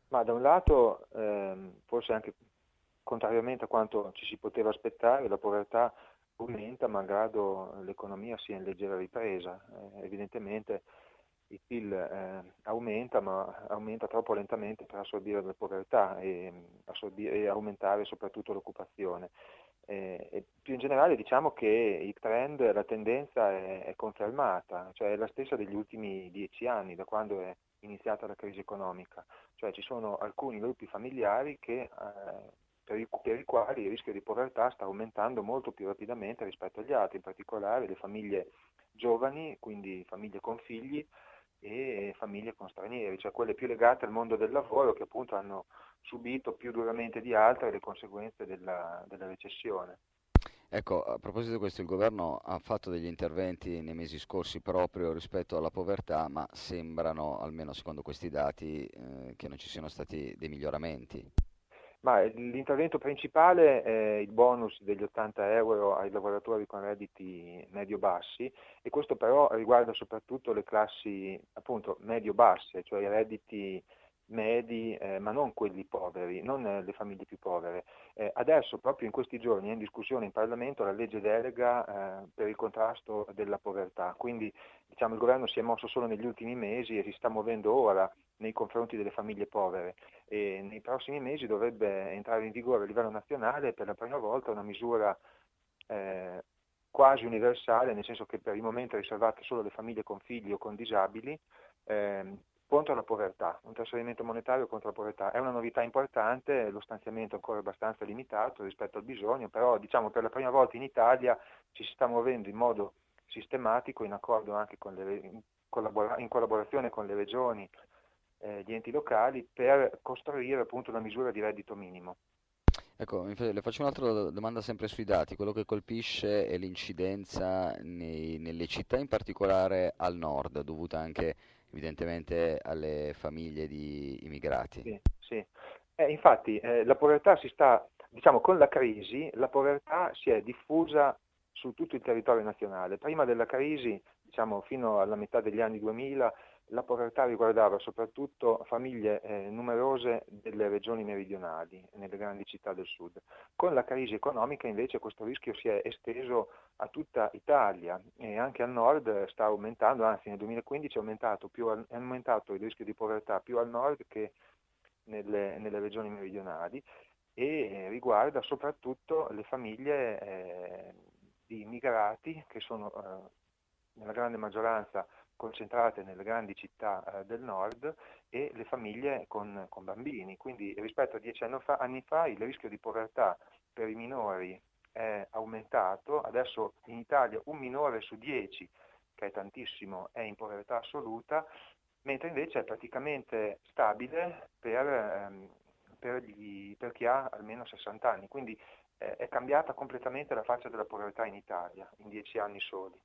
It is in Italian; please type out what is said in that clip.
Ma da un lato, forse anche contrariamente a quanto ci si poteva aspettare, la povertà aumenta malgrado l'economia sia in leggera ripresa. Evidentemente il PIL aumenta, ma aumenta troppo lentamente per assorbire la povertà e aumentare soprattutto l'occupazione. E più in generale diciamo che il trend, la tendenza è confermata, cioè è la stessa degli ultimi 10 anni, da quando è iniziata la crisi economica. Cioè ci sono alcuni gruppi familiari per i quali il rischio di povertà sta aumentando molto più rapidamente rispetto agli altri, in particolare le famiglie giovani, quindi famiglie con figli e famiglie con stranieri, cioè quelle più legate al mondo del lavoro che appunto hanno subito più duramente di altre le conseguenze della recessione. Ecco, a proposito di questo, il governo ha fatto degli interventi nei mesi scorsi proprio rispetto alla povertà, ma sembrano, almeno secondo questi dati, che non ci siano stati dei miglioramenti. Ma l'intervento principale è il bonus degli 80 euro ai lavoratori con redditi medio-bassi e questo però riguarda soprattutto le classi appunto medio-basse, cioè i redditi medi, ma non quelli poveri, non le famiglie più povere. Adesso, proprio in questi giorni, è in discussione in Parlamento la legge delega per il contrasto della povertà, quindi diciamo, il governo si è mosso solo negli ultimi mesi e si sta muovendo ora nei confronti delle famiglie povere e nei prossimi mesi dovrebbe entrare in vigore a livello nazionale per la prima volta una misura eh, quasi universale, nel senso che per il momento è riservata solo alle famiglie con figli o con disabili, contro la povertà, un trasferimento monetario contro la povertà. È una novità importante, lo stanziamento è ancora abbastanza limitato rispetto al bisogno, però diciamo per la prima volta in Italia ci si sta muovendo in modo sistematico, in accordo anche in collaborazione con le regioni, gli enti locali, per costruire appunto una misura di reddito minimo. Ecco, le faccio un'altra domanda sempre sui dati. Quello che colpisce è l'incidenza nelle città, in particolare al nord, dovuta anche evidentemente alle famiglie di immigrati. Sì, sì. Infatti la povertà diciamo, con la crisi, la povertà si è diffusa su tutto il territorio nazionale. Prima della crisi, diciamo, fino alla metà degli anni 2000, la povertà riguardava soprattutto famiglie numerose delle regioni meridionali, nelle grandi città del sud. Con la crisi economica invece questo rischio si è esteso a tutta Italia e anche al nord sta aumentando, anzi nel 2015 è aumentato il rischio di povertà più al nord che nelle regioni meridionali e riguarda soprattutto le famiglie di immigrati che sono nella grande maggioranza concentrate nelle grandi città del nord e le famiglie con bambini. Quindi rispetto a 10 anni fa il rischio di povertà per i minori è aumentato, adesso in Italia un minore su 10, che è tantissimo, è in povertà assoluta, mentre invece è praticamente stabile per chi ha almeno 60 anni. Quindi è cambiata completamente la faccia della povertà in Italia in 10 anni soli.